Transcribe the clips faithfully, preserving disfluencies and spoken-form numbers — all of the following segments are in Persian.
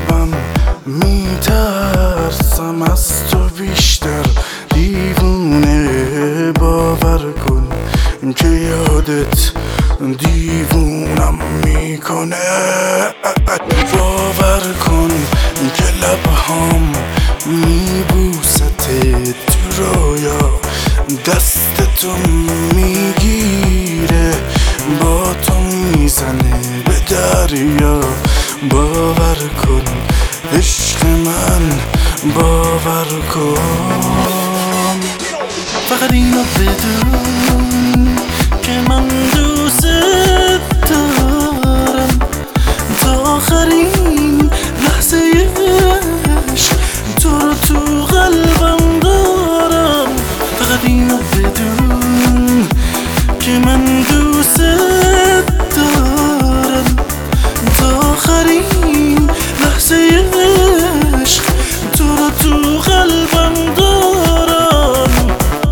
قلبم میترسم از تو بیشتر، دیوونه باور کن که یادت دیوونم میکنه. باور کن که لبهام میبوست تو رویا، دست تو میگیره با تو میزنه به دریا. باور کن عشق من، باور کن. فقط اینو بدون که من دوست دارم تا آخرین لحظه عشق، تو رو تو قلبم دارم. فقط اینو بدون که من دوست دارم تا آخرین لحظه عشق، تو رو تو قلبم دارم.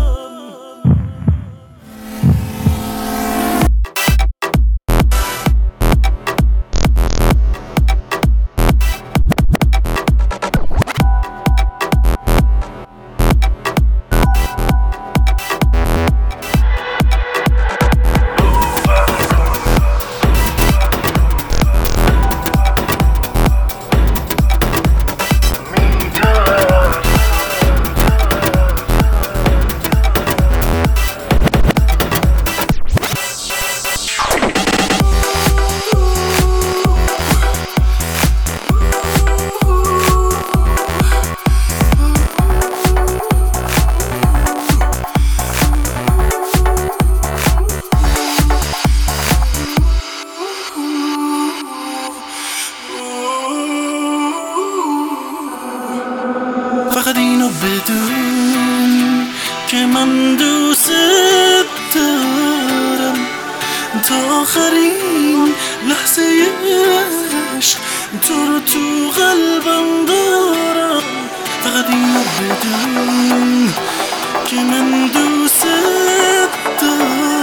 فقط اینو بدون که من دوست دارم تا آخرین لحظه عشق، تو رو تو قلبم دارم. فقط اینو بدون که من دوست دارم